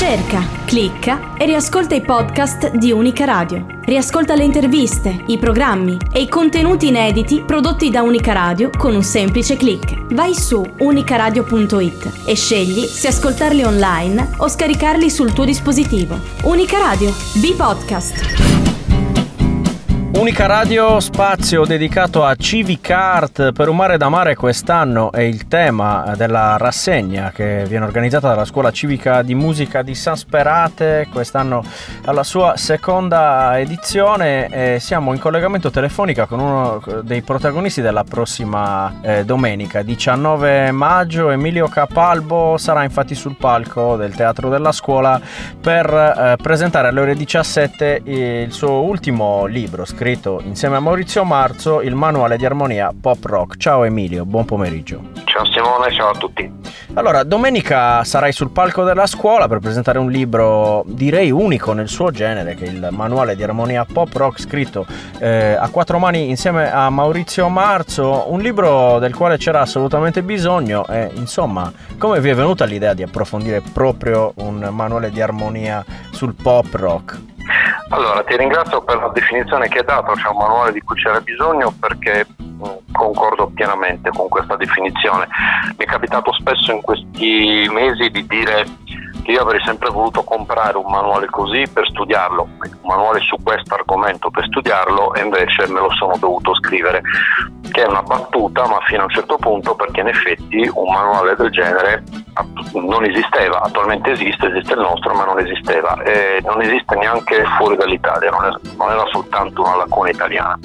Cerca, clicca e riascolta i podcast di Unica Radio. Riascolta le interviste, i programmi e i contenuti inediti prodotti da Unica Radio con un semplice click. Vai su unicaradio.it e scegli se ascoltarli online o scaricarli sul tuo dispositivo. Unica Radio, B-Podcast. Unica Radio, spazio dedicato a Civic Art per un mare da mare. Quest'anno è il tema della rassegna che viene organizzata dalla Scuola Civica di Musica di San Sperate, quest'anno alla sua seconda edizione, e siamo in collegamento telefonico con uno dei protagonisti della prossima domenica 19 maggio. Emilio Capalbo sarà infatti sul palco del Teatro della Scuola per presentare alle ore 17 il suo ultimo libro scritto insieme a Maurizio Marzo, il manuale di armonia pop rock. Ciao Emilio, buon pomeriggio. Ciao Simone, ciao a tutti. Allora, domenica sarai sul palco della scuola per presentare un libro, direi unico nel suo genere, che è il manuale di armonia pop rock scritto a quattro mani insieme a Maurizio Marzo, un libro del quale c'era assolutamente bisogno. E insomma, come vi è venuta l'idea di approfondire proprio un manuale di armonia sul pop rock? Allora, ti ringrazio per la definizione che hai dato, c'è un manuale di cui c'era bisogno, perché concordo pienamente con questa definizione. Mi è capitato spesso in questi mesi di dire che io avrei sempre voluto comprare un manuale così per studiarlo, un manuale su questo argomento per studiarlo, e invece me lo sono dovuto scrivere, che è una battuta, ma fino a un certo punto, perché in effetti un manuale del genere non esisteva. Attualmente esiste il nostro, ma non esisteva, e non esiste neanche fuori dall'Italia, non era soltanto una lacuna italiana.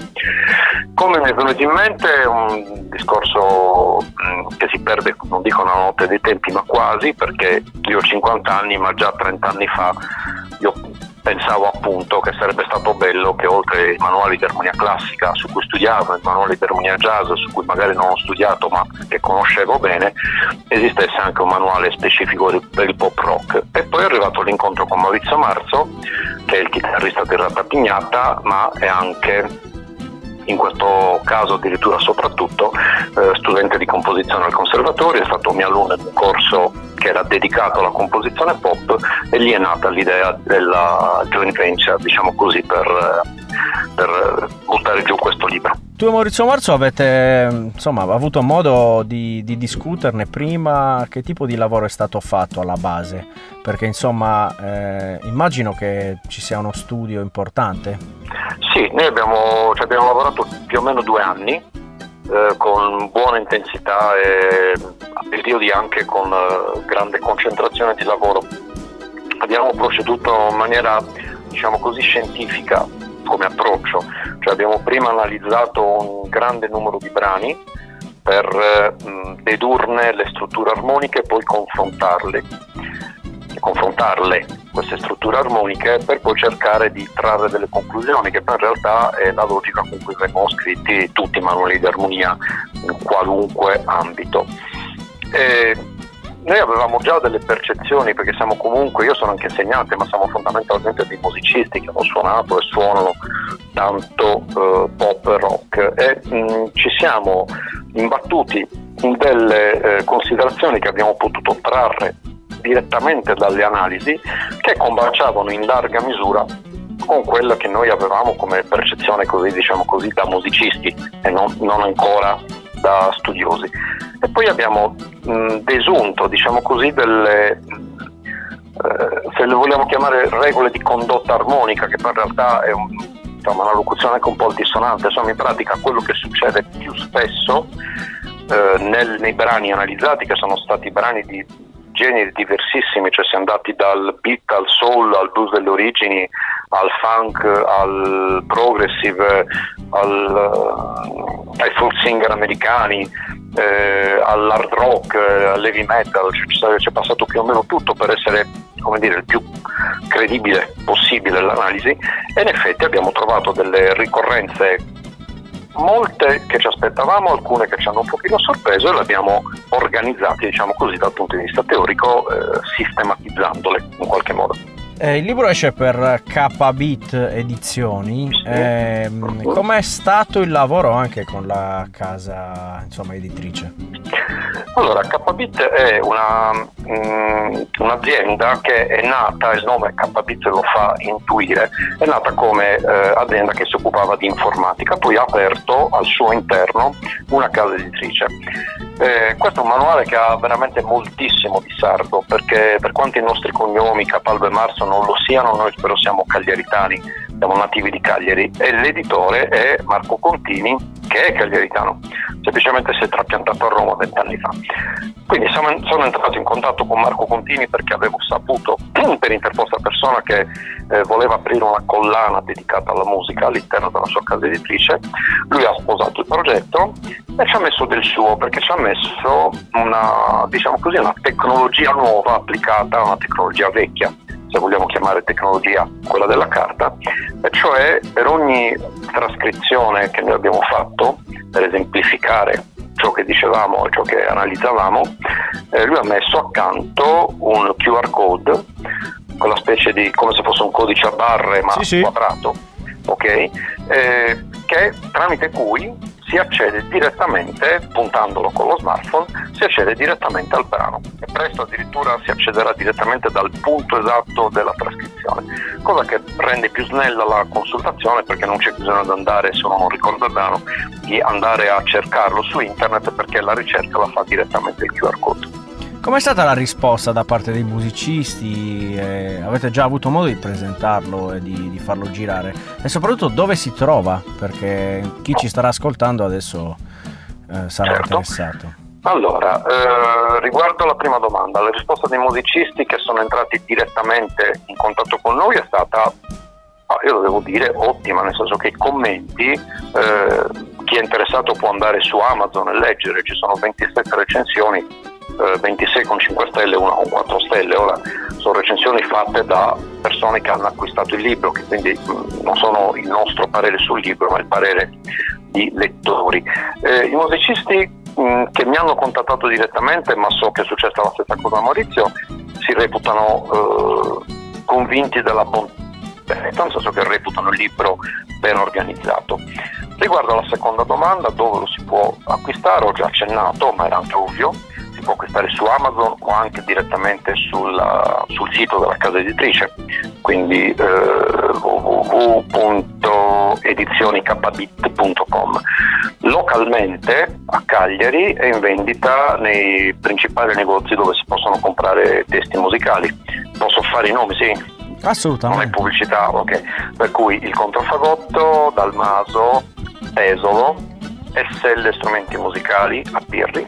Come mi è venuto in mente un discorso che si perde, non dico una notte dei tempi, ma quasi, perché io ho 50 anni, ma già 30 anni fa io pensavo appunto che sarebbe stato bello che oltre ai manuali di armonia classica su cui studiavo, i manuali di armonia jazz su cui magari non ho studiato ma che conoscevo bene, esistesse anche un manuale specifico per il pop rock. E poi è arrivato l'incontro con Maurizio Marzo, che è il chitarrista di Rata Pignata, ma è anche, in questo caso addirittura soprattutto, studente di composizione al conservatorio. È stato mio alunno in un corso che era dedicato alla composizione pop, e lì è nata l'idea della joint venture, diciamo così, per buttare giù questo libro. Tu e Maurizio Marzo avete insomma avuto modo di discuterne prima? Che tipo di lavoro è stato fatto alla base? Perché insomma immagino che ci sia uno studio importante. Sì, noi abbiamo lavorato più o meno 2 anni con buona intensità e a periodi anche con grande concentrazione di lavoro. Abbiamo proceduto in maniera, diciamo così, scientifica come approccio, cioè abbiamo prima analizzato un grande numero di brani per dedurne le strutture armoniche e poi confrontarle queste strutture armoniche, per poi cercare di trarre delle conclusioni, che poi in realtà è la logica con cui vengono scritti tutti i manuali di armonia in qualunque ambito. Noi avevamo già delle percezioni, perché siamo comunque, io sono anche insegnante, ma siamo fondamentalmente dei musicisti che hanno suonato e suonano tanto pop e rock, e ci siamo imbattuti in delle considerazioni che abbiamo potuto trarre direttamente dalle analisi, che combaciavano in larga misura con quella che noi avevamo come percezione, così, diciamo così, da musicisti e non ancora da studiosi. E poi abbiamo desunto, diciamo così, delle se le vogliamo chiamare regole di condotta armonica, che poi in realtà è una locuzione anche un po' dissonante. Insomma, in pratica quello che succede più spesso nei brani analizzati, che sono stati brani di generi diversissimi, cioè siamo andati dal beat al soul, al blues delle origini, al funk, al progressive, ai folk singer americani, all'hard rock, all'heavy metal, c'è passato più o meno tutto per essere, come dire, il più credibile possibile l'analisi, e in effetti abbiamo trovato delle ricorrenze, molte che ci aspettavamo, alcune che ci hanno un pochino sorpreso, e le abbiamo organizzate, diciamo così, dal punto di vista teorico, sistematizzandole in qualche modo. Il libro esce per K-Bit Edizioni. Sì. Com'è stato il lavoro anche con la casa, insomma, editrice? Allora, K-Bit è un'azienda che è nata, il nome K-Bit lo fa intuire, è nata come azienda che si occupava di informatica, poi ha aperto al suo interno una casa editrice. Questo è un manuale che ha veramente moltissimo di sardo, perché per quanto i nostri cognomi Capalbo e Marzo non lo siano, noi però siamo cagliaritani, siamo nativi di Cagliari, e l'editore è Marco Contini, che è cagliaritano, semplicemente si è trapiantato a Roma 20 anni fa. Quindi sono entrato in contatto con Marco Contini perché avevo saputo per interposta persona che voleva aprire una collana dedicata alla musica all'interno della sua casa editrice. Lui ha sposato il progetto e ci ha messo del suo, perché ci ha messo una tecnologia nuova applicata a una tecnologia vecchia, se vogliamo chiamare tecnologia quella della carta, e cioè per ogni trascrizione che noi abbiamo fatto, per esemplificare ciò che dicevamo e ciò che analizzavamo, lui ha messo accanto un QR code, quella specie di, come se fosse un codice a barre ma sì. quadrato, ok? Che tramite cui si accede direttamente, puntandolo con lo smartphone, si accede direttamente al brano, e presto addirittura si accederà direttamente dal punto esatto della trascrizione, cosa che rende più snella la consultazione, perché non c'è bisogno di andare, se uno non ricorda il brano, di andare a cercarlo su internet, perché la ricerca la fa direttamente il QR code. Com'è stata la risposta da parte dei musicisti? Avete già avuto modo di presentarlo e di farlo girare? E soprattutto dove si trova? Perché chi ci starà ascoltando adesso sarà interessato. Allora, riguardo alla prima domanda, la risposta dei musicisti che sono entrati direttamente in contatto con noi è stata, io lo devo dire, ottima, nel senso che i commenti, chi è interessato può andare su Amazon e leggere, ci sono 27 recensioni, 26 con 5 stelle e una con 4 stelle. Ora sono recensioni fatte da persone che hanno acquistato il libro, che quindi non sono il nostro parere sul libro ma il parere di lettori. I musicisti che mi hanno contattato direttamente, ma so che è successa la stessa cosa a Maurizio, si reputano convinti della bontà, nel senso che reputano il libro ben organizzato. Riguardo alla seconda domanda, dove lo si può acquistare, ho già accennato, ma era anche ovvio, si può acquistare su Amazon o anche direttamente sul sito della casa editrice, quindi www.edizionikbit.com. Localmente a Cagliari è in vendita nei principali negozi dove si possono comprare testi musicali. Posso fare i nomi, sì? Assolutamente. Non è pubblicità, ok. Per cui il Contraffagotto, Dalmaso, Pesolo, SL Strumenti Musicali a Pirri,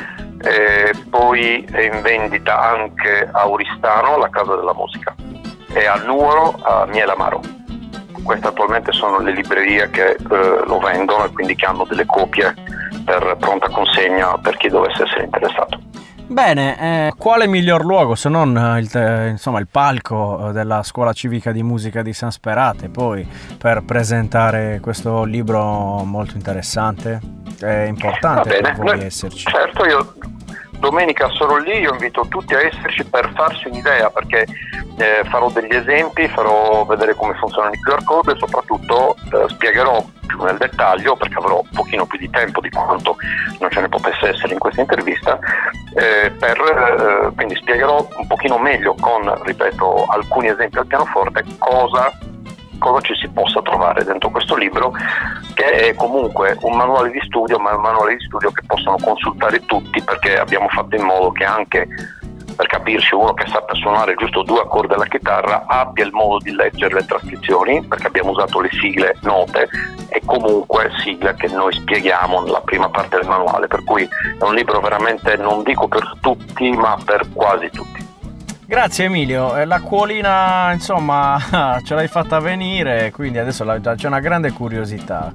poi è in vendita anche a Oristano, la Casa della Musica, e a Nuoro, a Mielamaro. Queste attualmente sono le librerie che lo vendono, e quindi che hanno delle copie per pronta consegna per chi dovesse essere interessato. Bene, quale miglior luogo se non il palco della Scuola Civica di Musica di San Sperate, poi per presentare questo libro molto interessante? È importante per voi esserci. Certo, io domenica sarò lì, io invito tutti a esserci per farsi un'idea, perché farò degli esempi, farò vedere come funzionano i QR code e soprattutto spiegherò più nel dettaglio, perché avrò un pochino più di tempo di quanto non ce ne potesse essere in questa intervista, quindi spiegherò un pochino meglio con, ripeto, alcuni esempi al pianoforte cosa ci si possa trovare dentro questo libro, che è comunque un manuale di studio, ma è un manuale di studio che possono consultare tutti, perché abbiamo fatto in modo che anche, per capirci, uno che sappia suonare giusto 2 accordi alla chitarra abbia il modo di leggere le trascrizioni, perché abbiamo usato le sigle note e comunque sigle che noi spieghiamo nella prima parte del manuale, per cui è un libro veramente, non dico per tutti, ma per quasi tutti. Grazie Emilio, l'acquolina insomma ce l'hai fatta venire, quindi adesso c'è una grande curiosità.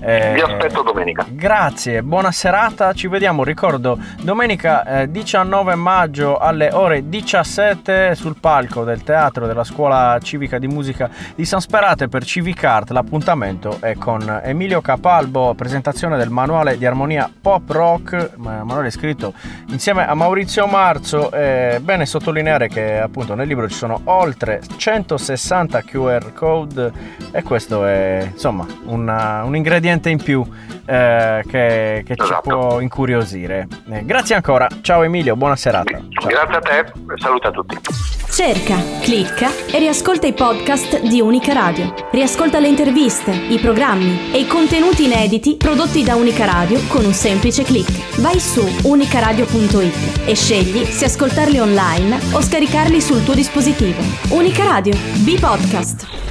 Vi aspetto domenica. Grazie, buona serata, ci vediamo, ricordo, domenica 19 maggio alle ore 17 sul palco del teatro della Scuola Civica di Musica di San Sperate per Civicart. L'appuntamento è con Emilio Capalbo, presentazione del manuale di armonia pop rock, manuale scritto insieme a Maurizio Marzo. Bene sottolineare che appunto nel libro ci sono oltre 160 QR code e questo è insomma un ingrediente in più che esatto. Ci può incuriosire. Grazie ancora, ciao Emilio, buona serata. Ciao. Grazie a te, saluto a tutti. Cerca, clicca e riascolta i podcast di Unica Radio. Riascolta le interviste, i programmi e i contenuti inediti prodotti da Unica Radio con un semplice click. Vai su unicaradio.it e scegli se ascoltarli online o scaricarli sul tuo dispositivo. Unica Radio, B-Podcast.